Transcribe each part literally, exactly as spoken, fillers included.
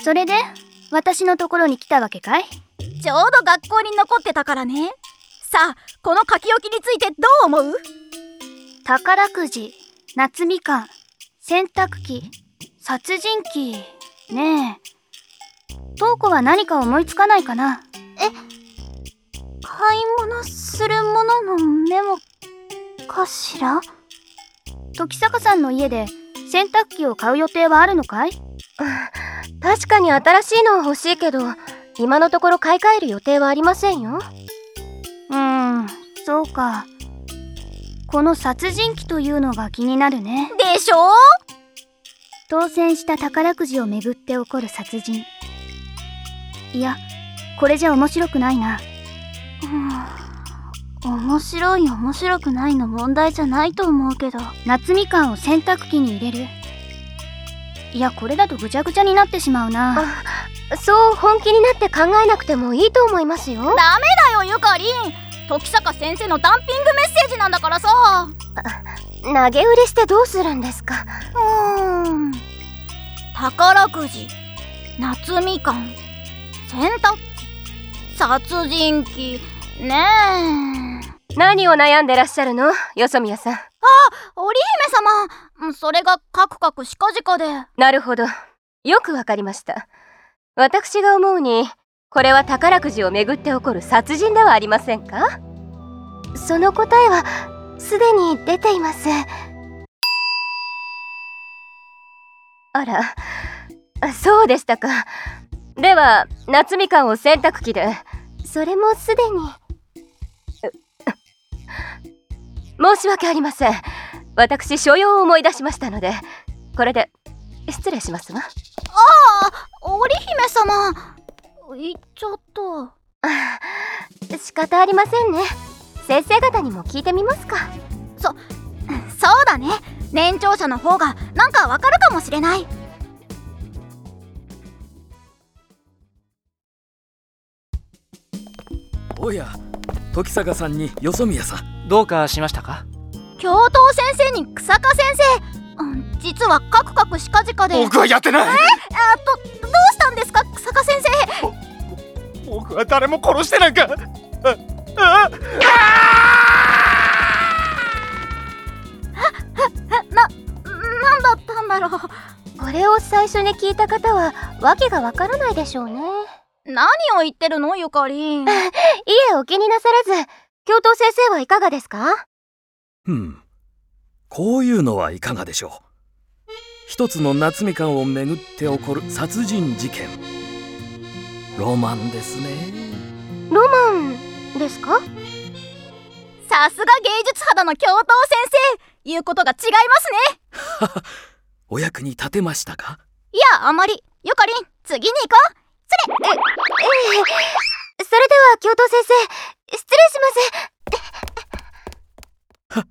それで私のところに来たわけかい？ ちょうど学校に残ってたからね。さあ、この書き置きについてどう思う？ 宝くじ、夏みかん、洗濯機、殺人鬼ねえ、瞳子は何か思いつかないかな？ え、買い物するもののメモかしら？ 時坂さんの家で洗濯機を買う予定はあるのかい？ 確かに新しいのは欲しいけど、今のところ買い替える予定はありませんよ。 うーん、そうか。この殺人鬼というのが気になるね。 でしょ？ 当選した宝くじをめぐって起こる殺人。いや、これじゃ面白くないな。 うん、面白い面白くないの問題じゃないと思うけど。 夏みかんを洗濯機に入れる。いや、これだとぐちゃぐちゃになってしまうな。 あ、そう本気になって考えなくてもいいと思いますよ。 ダメだよゆかりん、時坂先生のダンピングメッセージなんだからさ。 投げ売りしてどうするんですか？ うーん、宝くじ、夏みかん、洗濯機、殺人鬼ねえ。 何を悩んでらっしゃるの、よそみやさん。あ、 織姫様、それがカクカクしかじかで。 なるほど、よくわかりました。私が思うに、これは宝くじをめぐって起こる殺人ではありませんか？その答えはすでに出ています。あら、そうでしたか。では夏みかんを洗濯機で。それもすでに。申し訳ありません。私所用を思い出しましたので、これで失礼しますわ。 ああ、織姫様、言っちゃった。 仕方ありませんね。先生方にも聞いてみますか。 そ、そうだね。年長者の方がなんかわかるかもしれない。 おや、時坂さんによそみやさん、 どうかしましたか？ 教頭先生に草加先生、うん、実はカクカクしかじかで。 僕はやってない。えあと、どうしたんですか草加先生？僕は誰も殺してなんか。あああな、なんだったんだろう。 これを最初に聞いた方は訳がわからないでしょうね。 何を言ってるのゆかりん。いえ、お気になさらず。教頭先生はいかがですか？ うん、こういうのはいかがでしょう。一つの夏みかんをめぐって起こる殺人事件。ロマンですね。 ロマンですか？ さすが芸術肌の教頭先生、言うことが違いますね。 お役に立てましたか？ いや、あまり。ゆかりん、次に行こう。それ。え、ええ、それでは教頭先生、失礼します。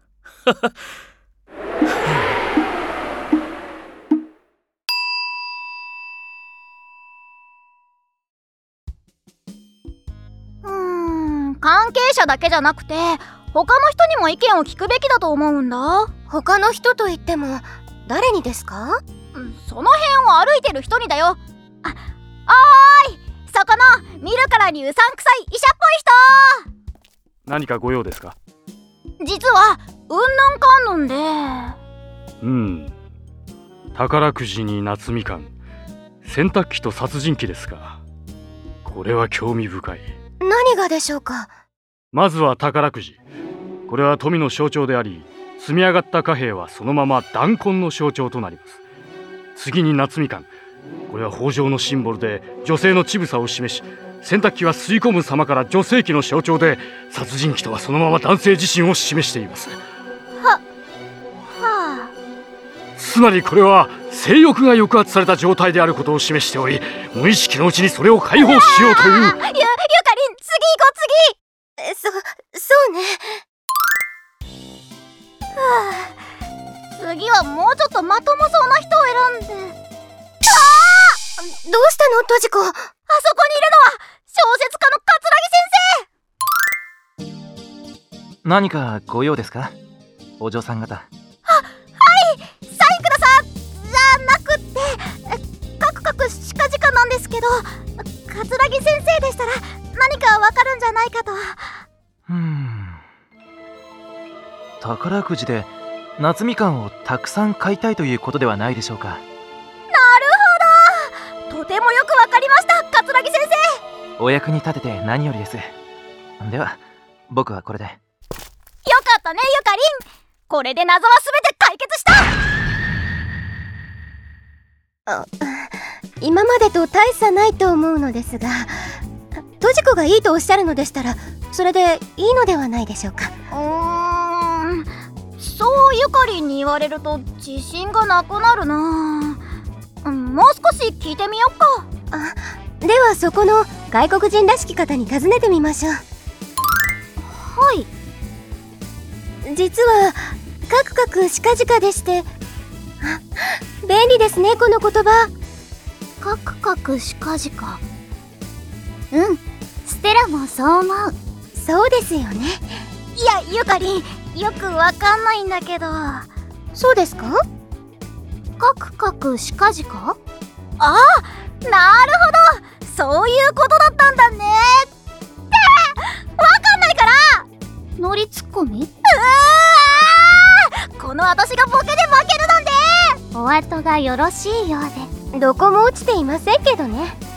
うーん、関係者だけじゃなくて他の人にも意見を聞くべきだと思うんだ。 他の人と言っても誰にですか？ その辺を歩いてる人にだよ。あ、おーい、そこの見るからにうさんくさい医者っぽい人。 何かご用ですか？ 実はうんぬんかんぬんで。 うん、宝くじに夏みかん、洗濯機と殺人鬼ですか。これは興味深い。 何がでしょうか？ まずは宝くじ。これは富の象徴であり、積み上がった貨幣はそのまま弾痕の象徴となります。次に夏みかん。これは豊穣のシンボルで女性の乳房を示し、洗濯機は吸い込む様から女性器の象徴で、殺人鬼とはそのまま男性自身を示しています。は、 はあ。 つまりこれは性欲が抑圧された状態であることを示しており、無意識のうちにそれを解放しようという。ゆ、ゆかりん、次行こう次。そ、そうね。 はあ、次はもうちょっとまともそうな人を選んで。 どうしたのとじこ？あそこにいるのは小説家の桂木先生。 何かご用ですか、お嬢さん方？は、 はい、サインください。じゃなくって、カクカクしかじかなんけど、桂木先生でしたら何かわかるんじゃないかと。 うーん。宝くじで夏みかんをたくさん買いたいということではないでしょうか。 なるほど、とてもよくわかりました、桂木先生。 お役に立てて何よりです。では僕はこれで。 よかったね、ゆかりん。これで謎はすべて解決した。 あ、今までと大差ないと思うのですが、トジコがいいとおっしゃるのでしたらそれでいいのではないでしょうか。 うーん、そうゆかりんに言われると自信がなくなるな。もう少し聞いてみよっか。 あ、ではそこの外国人らしき方に尋ねてみましょう。 はい。 実はカクカクしかじかでして、あ、便利ですねこの言葉。 カクカクしかじか。うん、ステラもそう思う。 そうですよね。 いや、ゆかりん、よくわかんないんだけど。 そうですか？ カクカクしかじか？ああ、なるほど、そういうことだったんだね。ってわかんないからノリツッコミ。うわ、この私がボケで負けるなんて。 お後がよろしいようで。 どこも落ちていませんけどね。